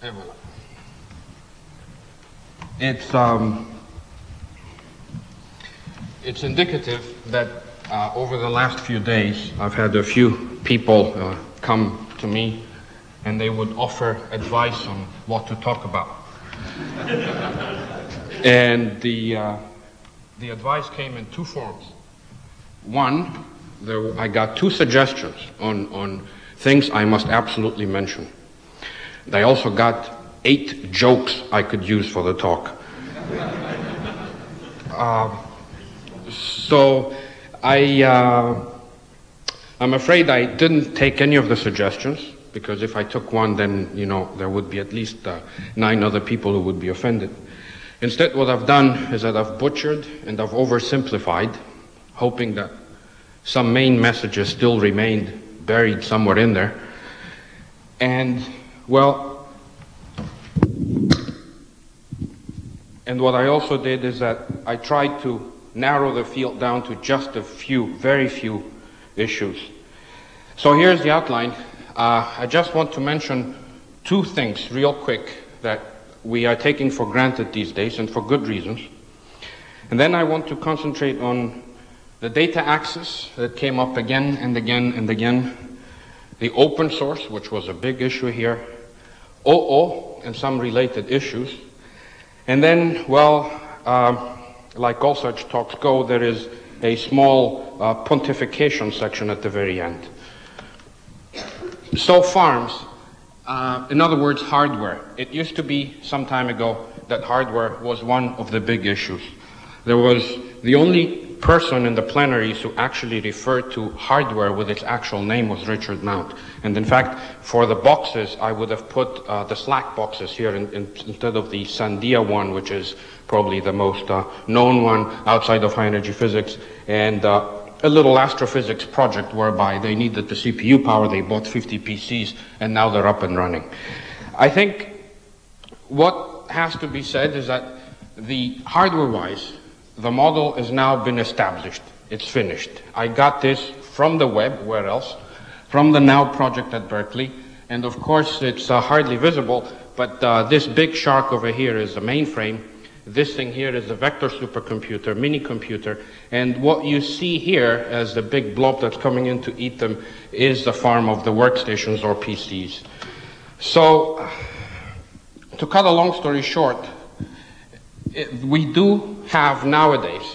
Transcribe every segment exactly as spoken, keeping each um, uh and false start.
It's, um, it's indicative that uh, over the last few days, I've had a few people uh, come to me and they would offer advice on what to talk about. And the, uh, the advice came in two forms. One, there, I got two suggestions on, on things I must absolutely mention. I also got eight jokes I could use for the talk. uh, so I, uh, I'm afraid I didn't take any of the suggestions, because if I took one, then, you know, there would be at least uh, nine other people who would be offended. Instead, what I've done is that I've butchered and I've oversimplified, hoping that some main messages still remained buried somewhere in there. And, well, and what I also did is that I tried to narrow the field down to just a few, very few issues. So here's the outline. Uh, I just want to mention two things real quick that we are taking for granted these days, and for good reasons. And then I want to concentrate on the data access that came up again and again and again, the open source, which was a big issue here, O O and some related issues. And then, well, uh, like all such talks go, there is a small uh, pontification section at the very end. So farms, uh, in other words, hardware. It used to be some time ago that hardware was one of the big issues. There was the only person in the plenaries who actually referred to hardware with its actual name was Richard Mount. And in fact, for the boxes, I would have put uh, the SLAC boxes here in, in, instead of the Sandia one, which is probably the most uh, known one outside of high energy physics, and uh, a little astrophysics project whereby they needed the C P U power, they bought fifty P Cs, and now they're up and running. I think what has to be said is that the hardware-wise, the model has now been established. It's finished. I got this from the web, where else? From the Now project at Berkeley. And of course, it's uh, hardly visible, but uh, this big shark over here is the mainframe. This thing here is the vector supercomputer, mini computer. And what you see here as the big blob that's coming in to eat them is the farm of the workstations or P Cs. So, to cut a long story short, it, we do have nowadays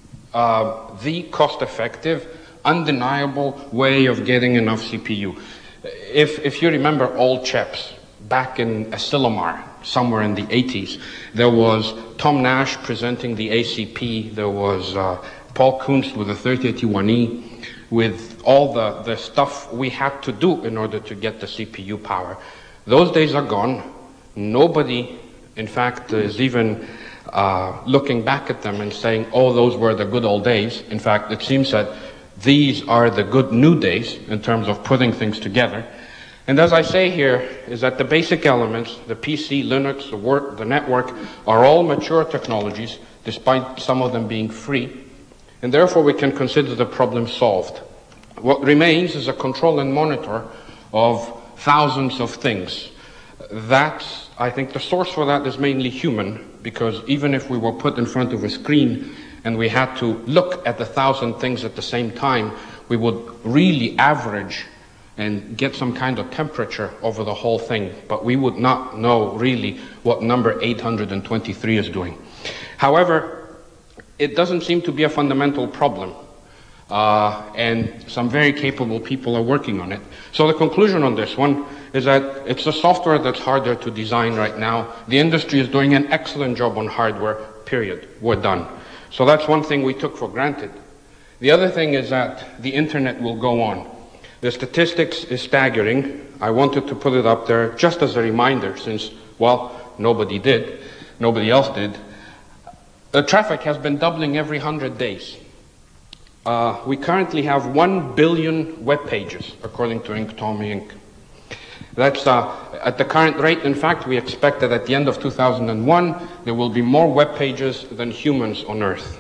uh, the cost-effective, undeniable way of getting enough C P U. If, if you remember old chaps, back in Asilomar, somewhere in the eighties, there was Tom Nash presenting the A C P, there was uh, Paul Kunst with the thirty eighty-one E, with all the, the stuff we had to do in order to get the C P U power. Those days are gone. Nobody, in fact, is even uh, looking back at them and saying, oh, those were the good old days. In fact, it seems that these are the good new days in terms of putting things together. And as I say here, is that the basic elements, the P C, Linux, the, work, the network, are all mature technologies, despite some of them being free. And therefore, we can consider the problem solved. What remains is a control and monitor of thousands of things. That's, I think the source for that is mainly human, because even if we were put in front of a screen and we had to look at the thousand things at the same time, we would really average and get some kind of temperature over the whole thing, but we would not know really what number eight hundred twenty-three is doing. However, it doesn't seem to be a fundamental problem, uh, and some very capable people are working on it. So the conclusion on this one is that it's a software that's harder to design right now. The industry is doing an excellent job on hardware, period. We're done. So that's one thing we took for granted. The other thing is that the internet will go on. The statistics is staggering. I wanted to put it up there just as a reminder, since, well, nobody did, nobody else did. The traffic has been doubling every hundred days. Uh, we currently have one billion web pages, according to Inktomi Incorporated. That's uh, at the current rate. In fact, we expect that at the end of two thousand one, there will be more web pages than humans on Earth.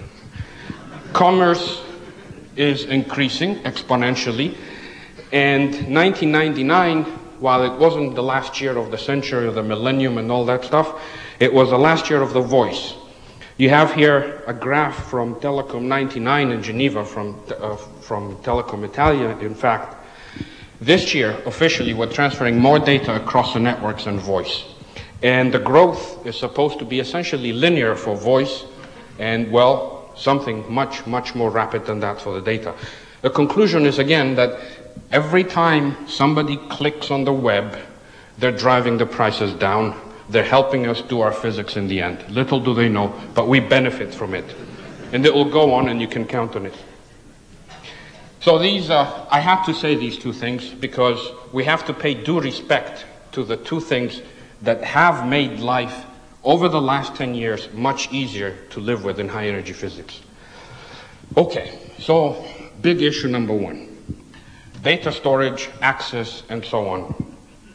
Commerce is increasing exponentially. And nineteen ninety-nine, while it wasn't the last year of the century or the millennium and all that stuff, it was the last year of the voice. You have here a graph from Telecom ninety-nine in Geneva, from, uh, from Telecom Italia, in fact. This year, officially, we're transferring more data across the networks than voice. And the growth is supposed to be essentially linear for voice, and, well, something much, much more rapid than that for the data. The conclusion is, again, that every time somebody clicks on the web, they're driving the prices down. They're helping us do our physics in the end. Little do they know, but we benefit from it. And it will go on, and you can count on it. So these, uh, I have to say these two things because we have to pay due respect to the two things that have made life over the last ten years much easier to live with in high energy physics. Okay, so big issue number one. Data storage, access, and so on.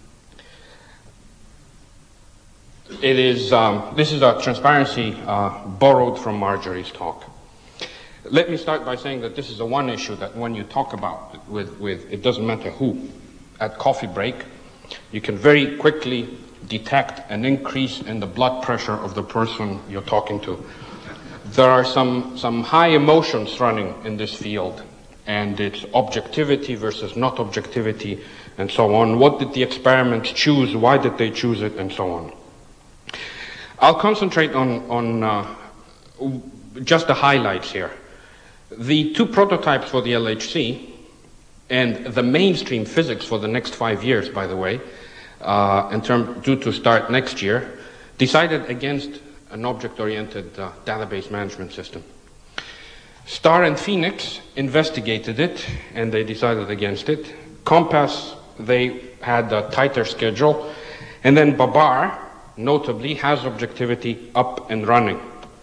It is, um, this is a transparency uh, borrowed from Marjorie's talk. Let me start by saying that this is the one issue that when you talk about with, with, it doesn't matter who, at coffee break, you can very quickly detect an increase in the blood pressure of the person you're talking to. There are some, some high emotions running in this field, and it's objectivity versus not objectivity, and so on. What did the experiments choose? Why did they choose it? And so on. I'll concentrate on, on uh, just the highlights here. The two prototypes for the L H C and the mainstream physics for the next five years, by the way, uh, in term, due to start next year, decided against an object-oriented uh, database management system. STAR and Phoenix investigated it, and they decided against it. COMPAS, they had a tighter schedule. And then Babar, notably, has objectivity up and running.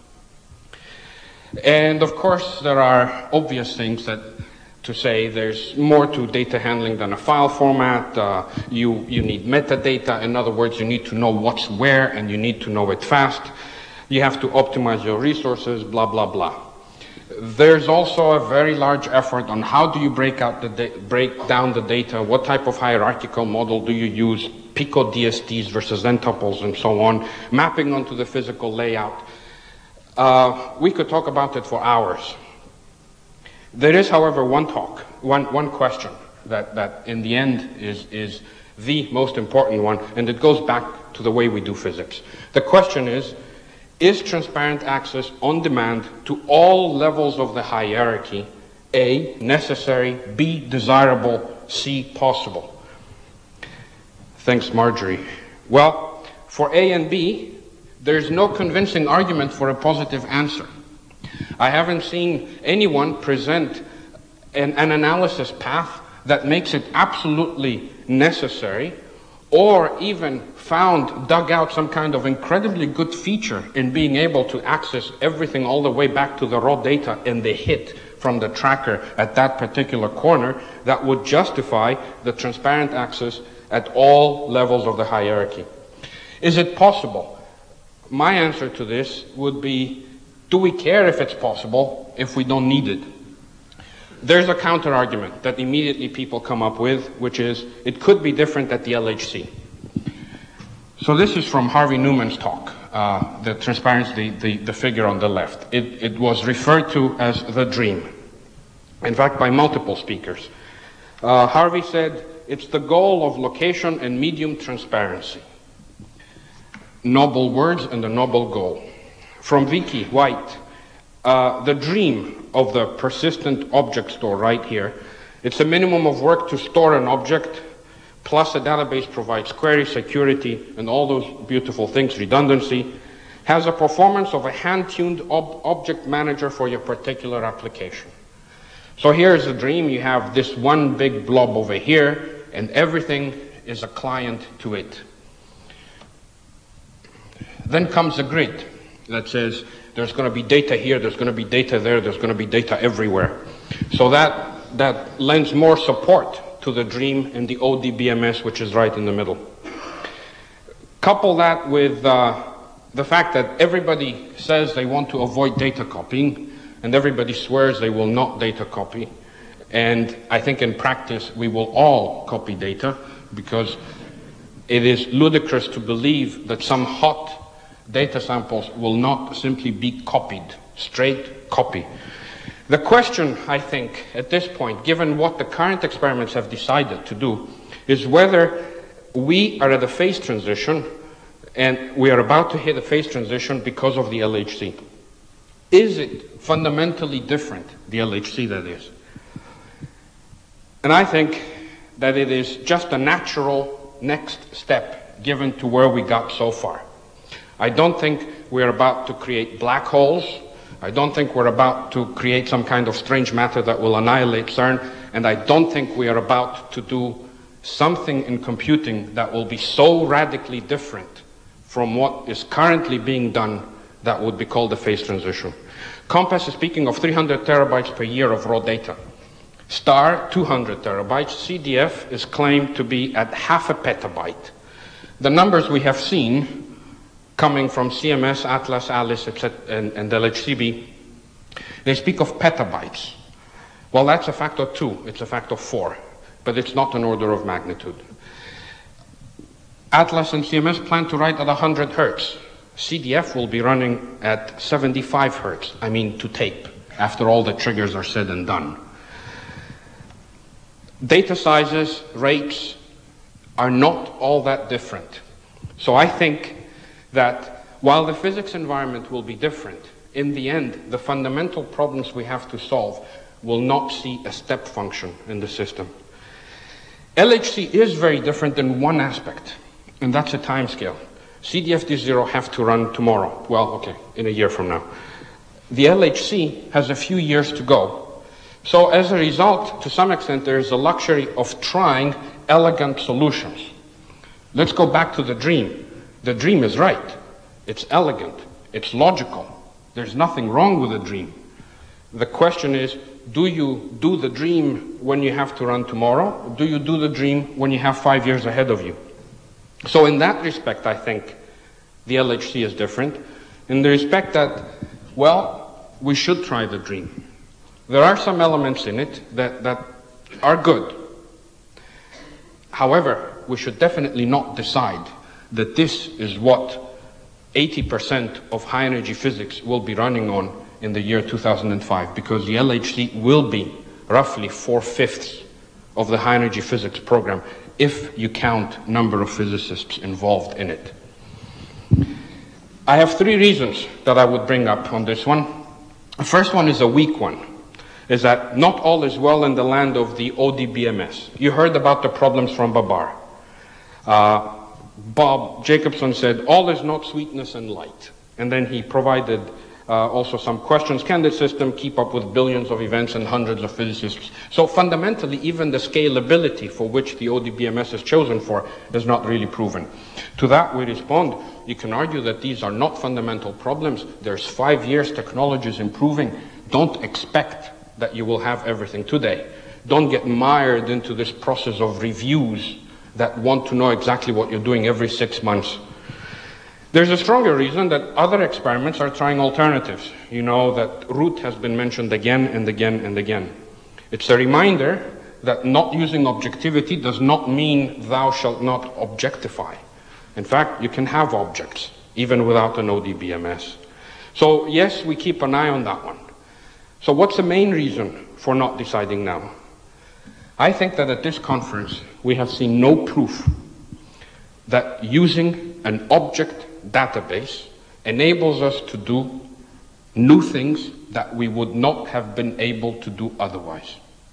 And of course, there are obvious things that to say there's more to data handling than a file format. Uh, you, you need metadata. In other words, you need to know what's where, and you need to know it fast. You have to optimize your resources, blah, blah, blah. There's also a very large effort on how do you break out the break down the data, what type of hierarchical model do you use, Pico D S Ts versus n-tuples and so on, mapping onto the physical layout. Uh, we could talk about it for hours. There is, however, one talk, one, one question that, that in the end is, is the most important one, and it goes back to the way we do physics. The question is, is transparent access on demand to all levels of the hierarchy A, necessary, B, desirable, C, possible? Thanks, Marjorie. Well, for A and B, there's no convincing argument for a positive answer. I haven't seen anyone present an, an analysis path that makes it absolutely necessary, or even found, dug out some kind of incredibly good feature in being able to access everything all the way back to the raw data and the hit from the tracker at that particular corner that would justify the transparent access at all levels of the hierarchy. Is it possible? My answer to this would be, do we care if it's possible if we don't need it? There's a counter argument that immediately people come up with, which is, it could be different at the L H C. So this is from Harvey Newman's talk, uh, the transparency, the, the figure on the left. It, it was referred to as the dream, in fact, by multiple speakers. Uh, Harvey said, it's the goal of location and medium transparency. Noble words and a noble goal. From Vicky White, uh, the dream of the persistent object store right here. It's a minimum of work to store an object, plus a database provides query, security, and all those beautiful things, redundancy, has a performance of a hand-tuned ob object manager for your particular application. So here's the dream. You have this one big blob over here, and everything is a client to it. Then comes a grid that says there's going to be data here, there's going to be data there, there's going to be data everywhere. So that, that lends more support to the dream and the O D B M S, which is right in the middle. Couple that with uh, the fact that everybody says they want to avoid data copying, and everybody swears they will not data copy. And I think in practice we will all copy data because it is ludicrous to believe that some hot data samples will not simply be copied, straight copy. The question, I think, at this point, given what the current experiments have decided to do, is whether we are at a phase transition, and we are about to hit a phase transition because of the L H C. Is it fundamentally different, the L H C that is? And I think that it is just a natural next step given to where we got so far. I don't think we're about to create black holes. I don't think we're about to create some kind of strange matter that will annihilate CERN, and I don't think we are about to do something in computing that will be so radically different from what is currently being done that would be called a phase transition. COMPASS is speaking of three hundred terabytes per year of raw data. STAR, two hundred terabytes. C D F is claimed to be at half a petabyte. The numbers we have seen coming from C M S, Atlas, ALICE, et cetera, and, and L H C B, they speak of petabytes. Well, that's a factor of two, it's a factor of four, but it's not an order of magnitude. Atlas and C M S plan to write at one hundred hertz. C D F will be running at seventy-five hertz, I mean to tape, after all the triggers are said and done. Data sizes, rates are not all that different. So I think that while the physics environment will be different, in the end, the fundamental problems we have to solve will not see a step function in the system. L H C is very different in one aspect, and that's a time scale. C D F D zero have to run tomorrow. Well, okay, in a year from now. The L H C has a few years to go. So as a result, to some extent, there is a luxury of trying elegant solutions. Let's go back to the dream. The dream is right. It's elegant. It's logical. There's nothing wrong with a dream. The question is, do you do the dream when you have to run tomorrow? Do you do the dream when you have five years ahead of you? So in that respect, I think the L H C is different. In the respect that, well, we should try the dream. There are some elements in it that, that are good. However, we should definitely not decide that this is what eighty percent of high energy physics will be running on in the year two thousand five, because the L H C will be roughly four-fifths of the high energy physics program if you count number of physicists involved in it. I have three reasons that I would bring up on this one. The first one is a weak one, is that not all is well in the land of the O D B M S. You heard about the problems from Babar. Uh, Bob Jacobson said, all is not sweetness and light. And then he provided uh, also some questions. Can the system keep up with billions of events and hundreds of physicists? So fundamentally, even the scalability for which the O D B M S is chosen for is not really proven. To that we respond, you can argue that these are not fundamental problems. There's five years, technology is improving. Don't expect that you will have everything today. Don't get mired into this process of reviews that want to know exactly what you're doing every six months. There's a stronger reason that other experiments are trying alternatives. You know that root has been mentioned again and again and again. It's a reminder that not using objectivity does not mean thou shalt not objectify. In fact, you can have objects, even without an O D B M S. So yes, we keep an eye on that one. So what's the main reason for not deciding now? I think that at this conference, we have seen no proof that using an object database enables us to do new things that we would not have been able to do otherwise.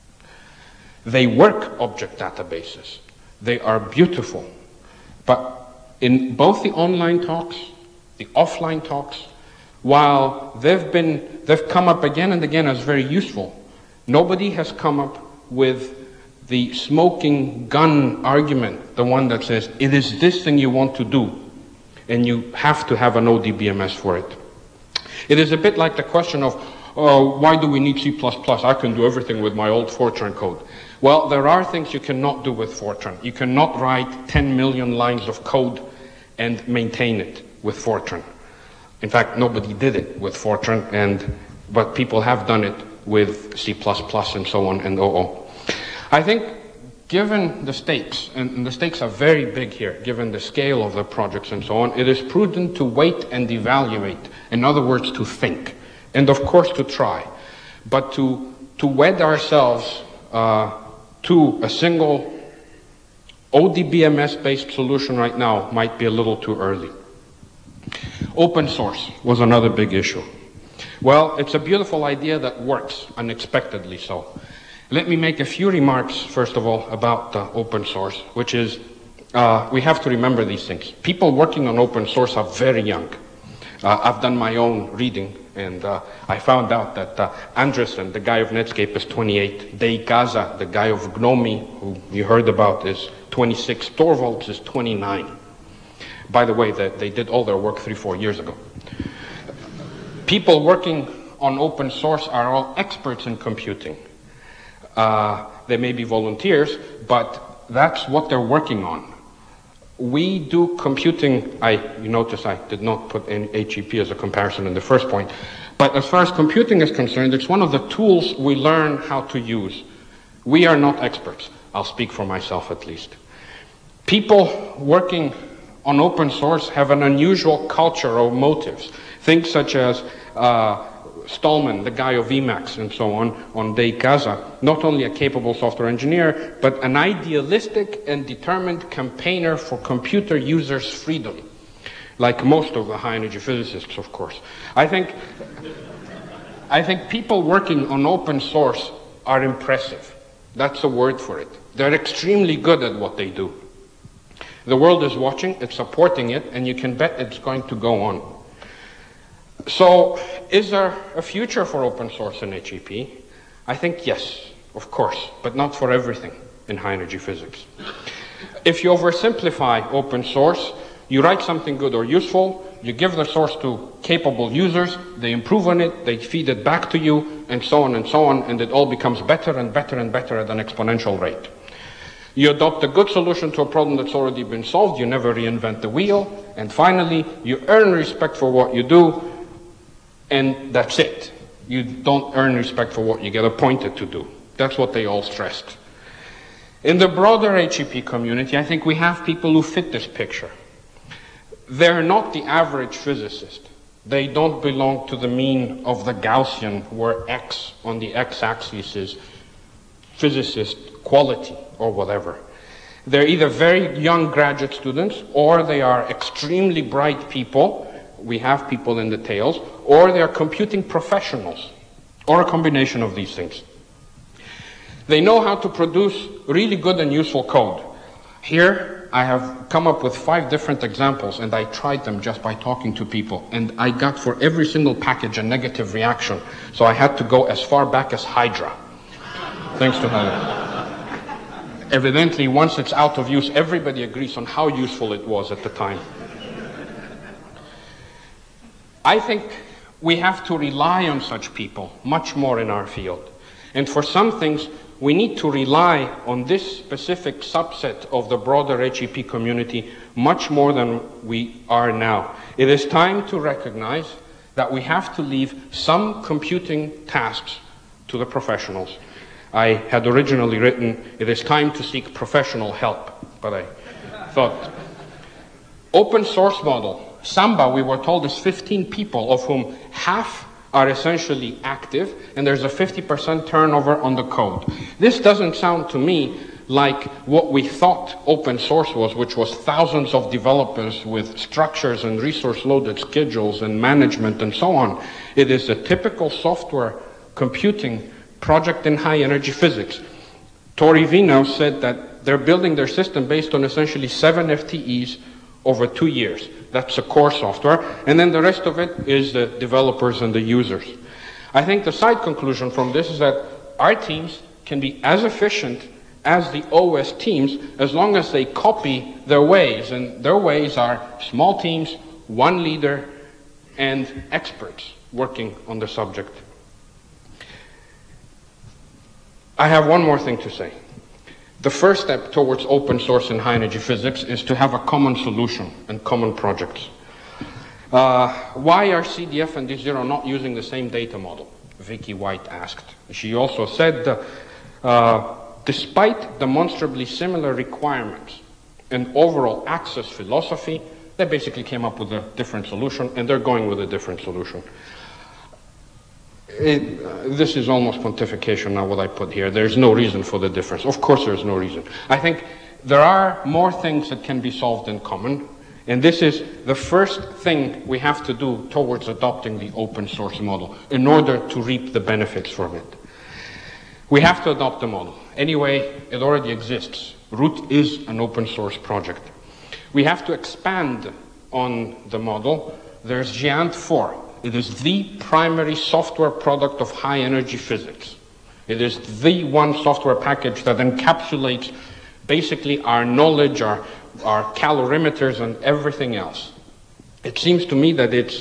They work, object databases. They are beautiful. But in both the online talks, the offline talks, while they've been, they've come up again and again as very useful, nobody has come up with the smoking gun argument, the one that says, it is this thing you want to do, and you have to have an O D B M S for it. It is a bit like the question of, oh, why do we need C plus plus? I can do everything with my old Fortran code. Well, there are things you cannot do with Fortran. You cannot write ten million lines of code and maintain it with Fortran. In fact, nobody did it with Fortran, and, but people have done it with C plus plus and so on and O O. I think given the stakes, and the stakes are very big here, given the scale of the projects and so on, it is prudent to wait and evaluate. In other words, to think. And of course to try. But to, to wed ourselves uh, to a single O D B M S-based solution right now might be a little too early. Open source was another big issue. Well, it's a beautiful idea that works, unexpectedly so. Let me make a few remarks, first of all, about uh, open source, which is, uh, we have to remember these things. People working on open source are very young. Uh, I've done my own reading, and uh, I found out that uh, Andresen, the guy of Netscape, is twenty-eight. Dei Gaza, the guy of Gnomi, who you heard about, is twenty-six. Torvalds is twenty-nine. By the way, they, they did all their work three, four years ago. People working on open source are all experts in computing. Uh, they may be volunteers, but that's what they're working on. We do computing, I, you notice I did not put in H E P as a comparison in the first point, but as far as computing is concerned, it's one of the tools we learn how to use. We are not experts. I'll speak for myself at least. People working on open source have an unusual culture of motives. Things such as uh, Stallman, the guy of Emacs and so on, on Dei Gaza, not only a capable software engineer, but an idealistic and determined campaigner for computer users' freedom, like most of the high-energy physicists, of course. I think, I think people working on open source are impressive. That's a word for it. They're extremely good at what they do. The world is watching, it's supporting it, and you can bet it's going to go on. So, is there a future for open source in H E P? I think yes, of course, but not for everything in high-energy physics. If you oversimplify open source, you write something good or useful, you give the source to capable users, they improve on it, they feed it back to you, and so on and so on, and it all becomes better and better and better at an exponential rate. You adopt a good solution to a problem that's already been solved, you never reinvent the wheel, and finally, you earn respect for what you do, and that's it. You don't earn respect for what you get appointed to do. That's what they all stressed. In the broader H E P community, I think we have people who fit this picture. They're not the average physicist. They don't belong to the mean of the Gaussian, where X on the x-axis is physicist quality or whatever. They're either very young graduate students, or they are extremely bright people. We have people in the tails, or they are computing professionals, or a combination of these things. They know how to produce really good and useful code. Here, I have come up with five different examples, and I tried them just by talking to people, and I got for every single package a negative reaction, so I had to go as far back as Hydra. Thanks to Hydra. Evidently, once it's out of use, everybody agrees on how useful it was at the time. I think we have to rely on such people much more in our field. And for some things, we need to rely on this specific subset of the broader H E P community much more than we are now. It is time to recognize that we have to leave some computing tasks to the professionals. I had originally written, it is time to seek professional help, but I thought, open source model. Samba, we were told, is fifteen people, of whom half are essentially active, and there's a fifty percent turnover on the code. This doesn't sound to me like what we thought open source was, which was thousands of developers with structures and resource-loaded schedules and management and so on. It is a typical software computing project in high-energy physics. Tori Vino said that they're building their system based on essentially seven F T Es over two years. That's a core software, and then the rest of it is the developers and the users. I think the side conclusion from this is that our teams can be as efficient as the O S teams as long as they copy their ways, and their ways are small teams, one leader, and experts working on the subject. I have one more thing to say. The first step towards open source in high-energy physics is to have a common solution and common projects. Uh, why are C D F and D zero not using the same data model? Vicky White asked. She also said, uh, uh, despite demonstrably similar requirements and overall access philosophy, they basically came up with a different solution, and they're going with a different solution. It, uh, this is almost pontification now, what I put here. There's no reason for the difference. Of course there's no reason. I think there are more things that can be solved in common, and this is the first thing we have to do towards adopting the open source model in order to reap the benefits from it. We have to adopt the model. Anyway, it already exists. Root is an open source project. We have to expand on the model. There's GÉANT four. It is the primary software product of high energy physics. It is the one software package that encapsulates basically our knowledge, our, our calorimeters, and everything else. It seems to me that it's,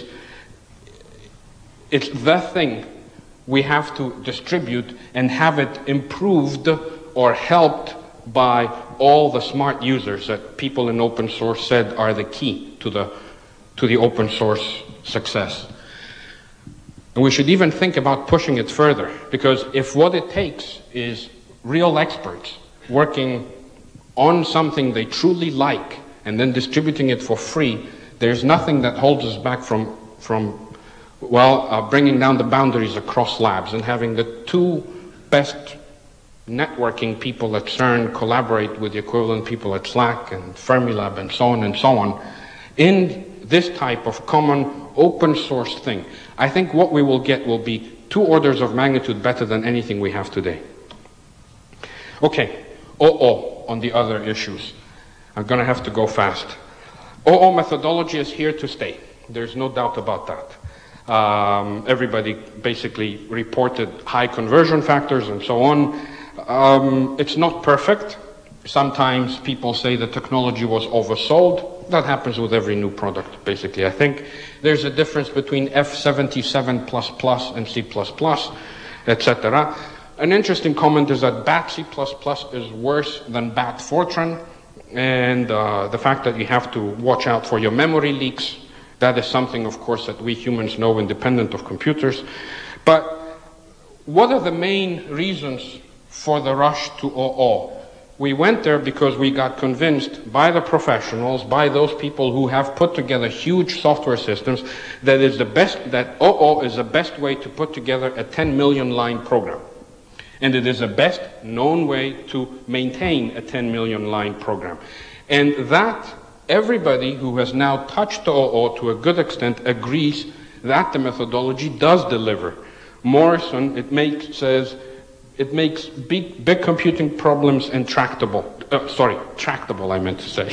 it's the thing we have to distribute and have it improved or helped by all the smart users that people in open source said are the key to the, to the open source success. And we should even think about pushing it further, because if what it takes is real experts working on something they truly like and then distributing it for free, there's nothing that holds us back from, from well, uh, bringing down the boundaries across labs and having the two best networking people at CERN collaborate with the equivalent people at SLAC and Fermilab and so on and so on in this type of common open source thing. I think what we will get will be two orders of magnitude better than anything we have today. Okay, O O on the other issues. I'm going to have to go fast. O O methodology is here to stay. There's no doubt about that. Um, everybody basically reported high conversion factors and so on. Um, it's not perfect. Sometimes people say the technology was oversold. That happens with every new product, basically. I think there's a difference between F seventy-seven plus plus and C plus plus, et cetera. An interesting comment is that B A T C plus plus is worse than B A T Fortran, and uh, the fact that you have to watch out for your memory leaks, that is something, of course, that we humans know independent of computers. But what are the main reasons for the rush to O O? We went there because we got convinced by the professionals, by those people who have put together huge software systems, that is the best, that O O is the best way to put together a ten million line program. And it is the best known way to maintain a ten million line program. And that everybody who has now touched O O to a good extent agrees that the methodology does deliver. Morrison, it makes, says, it makes big, big computing problems intractable. Uh, sorry, tractable, I meant to say.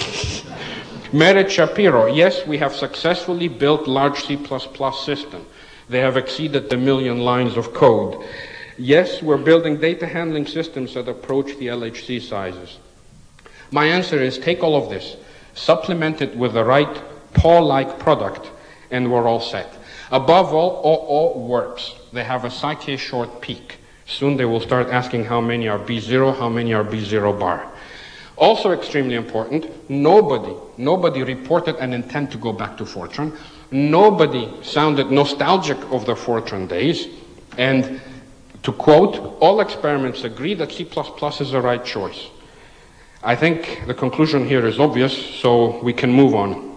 Merit Shapiro, yes, we have successfully built large C plus plus system. They have exceeded the million lines of code. Yes, we're building data handling systems that approach the L H C sizes. My answer is take all of this, supplement it with the right P O-like product, and we're all set. Above all, O O works. They have a Psyche short peak. Soon they will start asking how many are B zero, how many are B zero bar. Also extremely important, nobody, nobody reported an intent to go back to Fortran. Nobody sounded nostalgic of the Fortran days. And to quote, all experiments agree that C plus plus is the right choice. I think the conclusion here is obvious, so we can move on.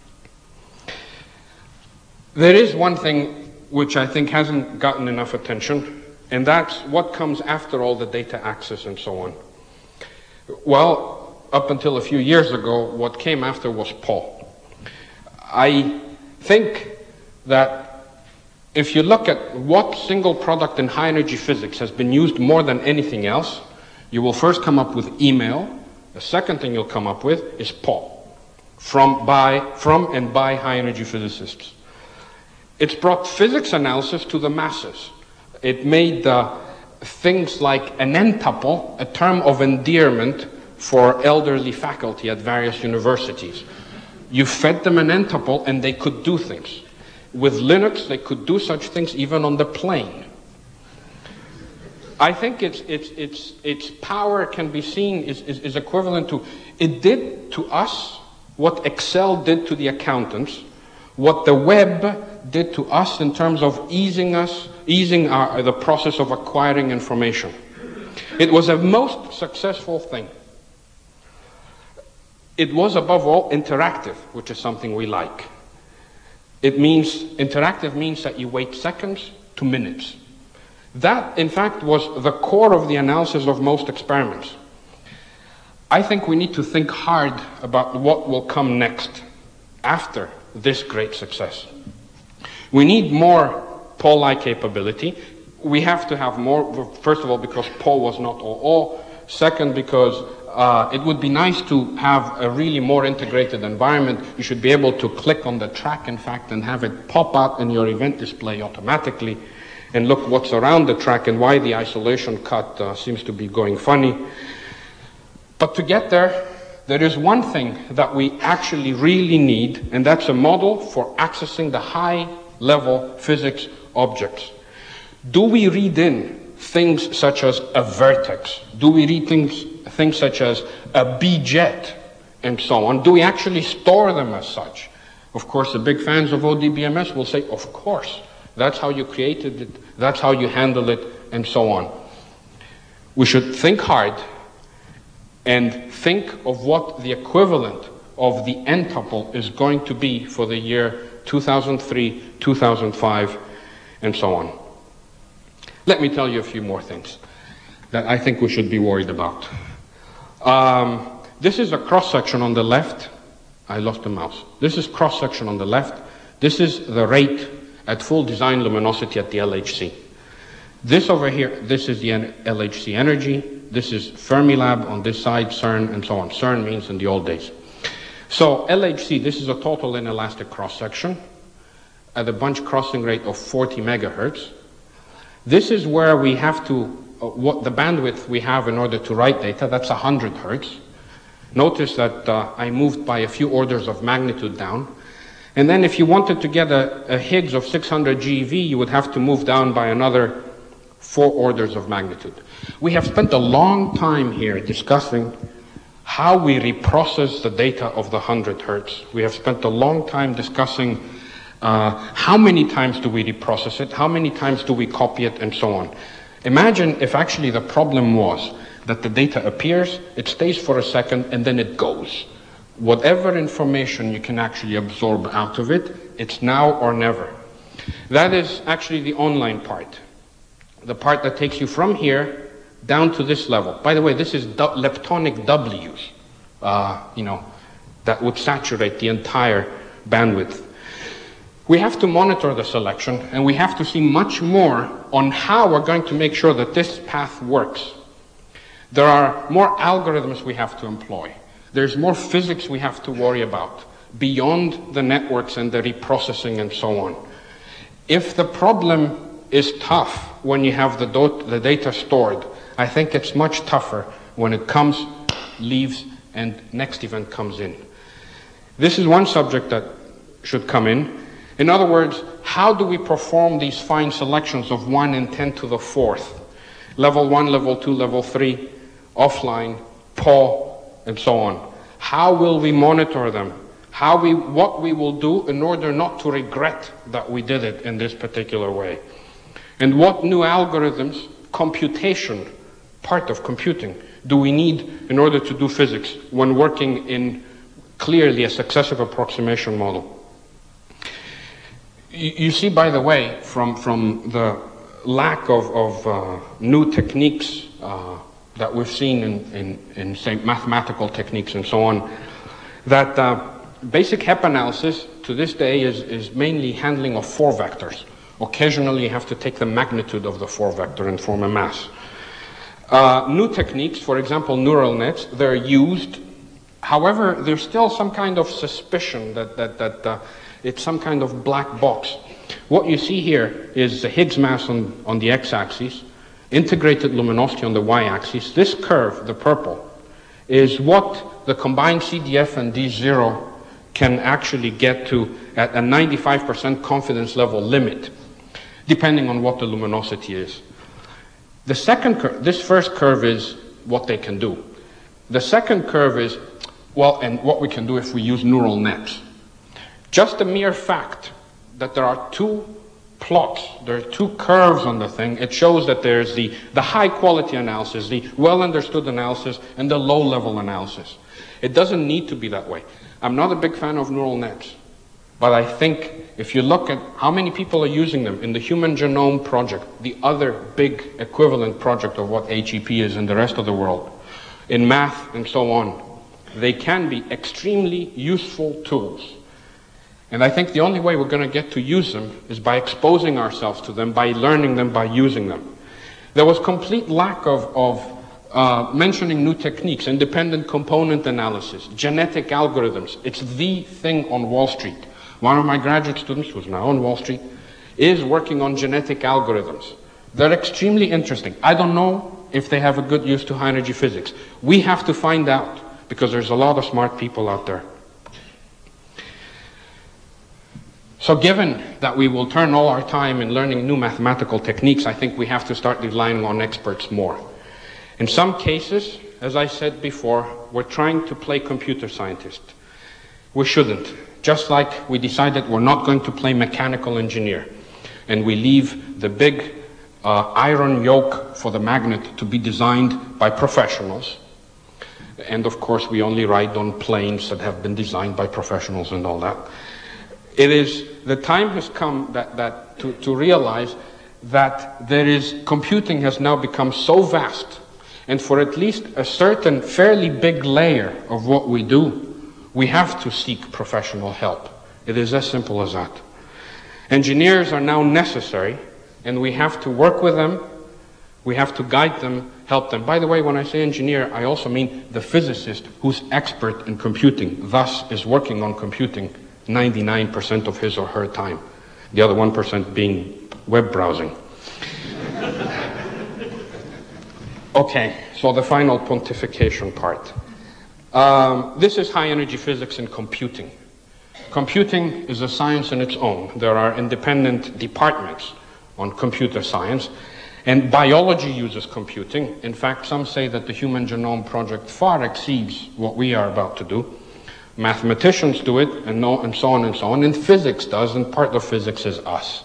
There is one thing which I think hasn't gotten enough attention, and that's what comes after all the data access and so on. Well, up until a few years ago, what came after was P O. I think that if you look at what single product in high energy physics has been used more than anything else, you will first come up with email. The second thing you'll come up with is P O, from, by, from and by high energy physicists. It's brought physics analysis to the masses. It made uh, things like an n-tuple a term of endearment for elderly faculty at various universities. You fed them an n-tuple and they could do things. With Linux, they could do such things even on the plane. I think its, its, its, its power can be seen is, is, is equivalent to, it did to us what Excel did to the accountants, what the web did to us in terms of easing us, easing our, the process of acquiring information. It was a most successful thing. It was, above all, interactive, which is something we like. It means, interactive means that you wait seconds to minutes. That, in fact, was the core of the analysis of most experiments. I think we need to think hard about what will come next after this great success. We need more Paul-like capability. We have to have more, first of all, because Paul was not all all. Second, because uh, it would be nice to have a really more integrated environment. You should be able to click on the track, in fact, and have it pop out in your event display automatically and look what's around the track and why the isolation cut uh, seems to be going funny. But to get there, there is one thing that we actually really need, and that's a model for accessing the high-level physics objects. Do we read in things such as a vertex? Do we read things, things such as a B-jet and so on? Do we actually store them as such? Of course, the big fans of O D B M S will say, of course. That's how you created it, that's how you handle it, and so on. We should think hard and think of what the equivalent of the n-tuple is going to be for the year two thousand three, two thousand five, and so on. Let me tell you a few more things that I think we should be worried about. Um, this is a cross-section on the left. I lost the mouse. This is cross-section on the left. This is the rate at full design luminosity at the L H C. This over here, this is the L H C energy. This is Fermilab on this side, CERN, and so on. CERN means in the old days. So L H C, this is a total inelastic cross-section at a bunch crossing rate of forty megahertz. This is where we have to, uh, what the bandwidth we have in order to write data, that's one hundred hertz. Notice that uh, I moved by a few orders of magnitude down. And then if you wanted to get a, a Higgs of six hundred G eV, you would have to move down by another four orders of magnitude. We have spent a long time here discussing how we reprocess the data of the one hundred hertz. We have spent a long time discussing uh, how many times do we reprocess it, how many times do we copy it, and so on. Imagine if actually the problem was that the data appears, it stays for a second, and then it goes. Whatever information you can actually absorb out of it, it's now or never. That is actually the online part. The part that takes you from here down to this level. By the way, this is leptonic W's, uh, you know, that would saturate the entire bandwidth. We have to monitor the selection, and we have to see much more on how we're going to make sure that this path works. There are more algorithms we have to employ. There's more physics we have to worry about, beyond the networks and the reprocessing and so on. If the problem is tough when you have the, the data stored, I think it's much tougher when it comes, leaves, and next event comes in. This is one subject that should come in. In other words, how do we perform these fine selections of one and ten to the fourth? Level one, level two, level three, offline, P A W, and so on. How will we monitor them? How we, what we will do in order not to regret that we did it in this particular way. And what new algorithms, computation, part of computing, do we need in order to do physics when working in clearly a successive approximation model? You, you see, by the way, from, from the lack of, of uh, new techniques uh, that we've seen in, in, in, say, mathematical techniques and so on, that uh, basic Hep analysis to this day is, is mainly handling of four vectors. Occasionally you have to take the magnitude of the four vector and form a mass. Uh, new techniques, for example, neural nets, they're used. However, there's still some kind of suspicion that, that, that uh, it's some kind of black box. What you see here is the Higgs mass on, on the x-axis, integrated luminosity on the y-axis. This curve, the purple, is what the combined C D F and D zero can actually get to at a ninety-five percent confidence level limit, depending on what the luminosity is. The second curve, this first curve is what they can do. The second curve is, well, and what we can do if we use neural nets. Just the mere fact that there are two plots. There are two curves on the thing. It shows that there's the, the high quality analysis, the well understood analysis, and the low level analysis. It doesn't need to be that way. I'm not a big fan of neural nets, but I think if you look at how many people are using them in the Human Genome Project, the other big equivalent project of what H E P is in the rest of the world, in math and so on, they can be extremely useful tools. And I think the only way we're going to get to use them is by exposing ourselves to them, by learning them, by using them. There was complete lack of, of uh, mentioning new techniques, independent component analysis, genetic algorithms. It's the thing on Wall Street. One of my graduate students, who's now on Wall Street, is working on genetic algorithms. They're extremely interesting. I don't know if they have a good use to high energy physics. We have to find out, because there's a lot of smart people out there. So given that we will turn all our time in learning new mathematical techniques, I think we have to start relying on experts more. In some cases, as I said before, we're trying to play computer scientist. We shouldn't. Just like we decided we're not going to play mechanical engineer, and we leave the big uh, iron yoke for the magnet to be designed by professionals. And of course, we only ride on planes that have been designed by professionals and all that. It is, the time has come that, that to, to realize that there is, computing has now become so vast, and for at least a certain fairly big layer of what we do, we have to seek professional help. It is as simple as that. Engineers are now necessary, and we have to work with them, we have to guide them, help them. By the way, when I say engineer, I also mean the physicist who's expert in computing, thus is working on computing ninety-nine percent of his or her time, the other one percent being web browsing. Okay, so the final pontification part. Um, this is high energy physics and computing. Computing is a science in its own. There are independent departments on computer science, and biology uses computing. In fact, some say that the Human Genome Project far exceeds what we are about to do. Mathematicians do it, and, no, and so on and so on, and physics does, and part of physics is us.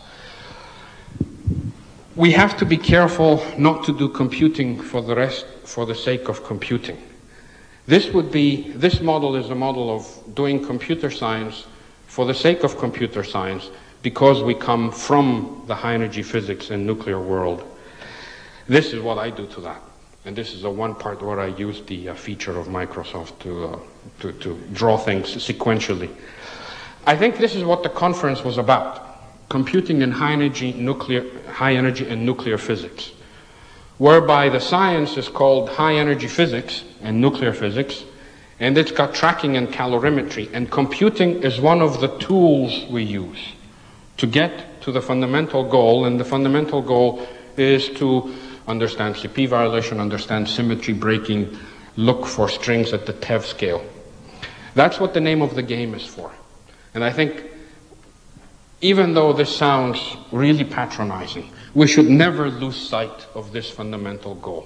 We have to be careful not to do computing for the rest, for the sake of computing. This would be, this model is a model of doing computer science for the sake of computer science, because we come from the high energy physics and nuclear world. This is what I do to that. And this is the one part where I use the uh, feature of Microsoft to, uh, to, to draw things sequentially. I think this is what the conference was about. Computing in high energy, nuclear, high energy and nuclear physics. Whereby the science is called high energy physics and nuclear physics, and it's got tracking and calorimetry, and computing is one of the tools we use to get to the fundamental goal, and the fundamental goal is to understand C P violation, understand symmetry breaking, look for strings at the T E V scale. That's what the name of the game is for. And I think, even though this sounds really patronizing, we should never lose sight of this fundamental goal.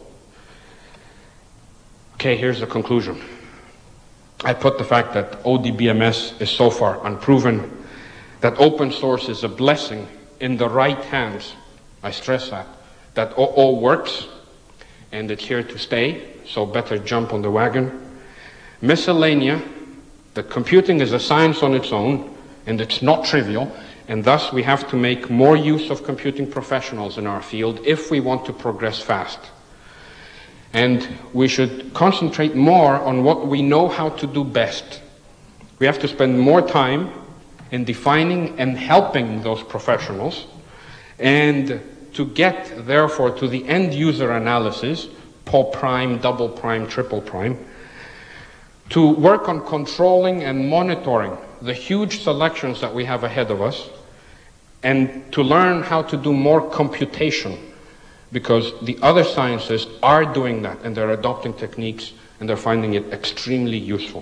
Okay, here's the conclusion. I put the fact that O D B M S is so far unproven, that open source is a blessing in the right hands. I stress that. That O O works, and it's here to stay, so better jump on the wagon. Miscellanea, that computing is a science on its own, and it's not trivial, and thus we have to make more use of computing professionals in our field if we want to progress fast. And we should concentrate more on what we know how to do best. We have to spend more time in defining and helping those professionals, and to get, therefore, to the end user analysis, pol prime, double prime, triple prime, to work on controlling and monitoring the huge selections that we have ahead of us, and to learn how to do more computation, because the other sciences are doing that, and they're adopting techniques, and they're finding it extremely useful.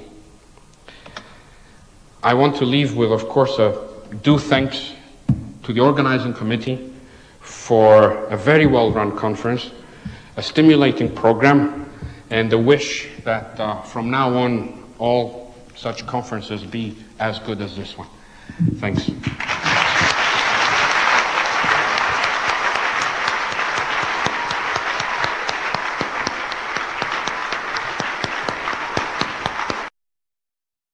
I want to leave with, of course, a due thanks to the organizing committee for a very well-run conference, a stimulating program, and a wish that uh, from now on all such conferences be as good as this one. Thanks.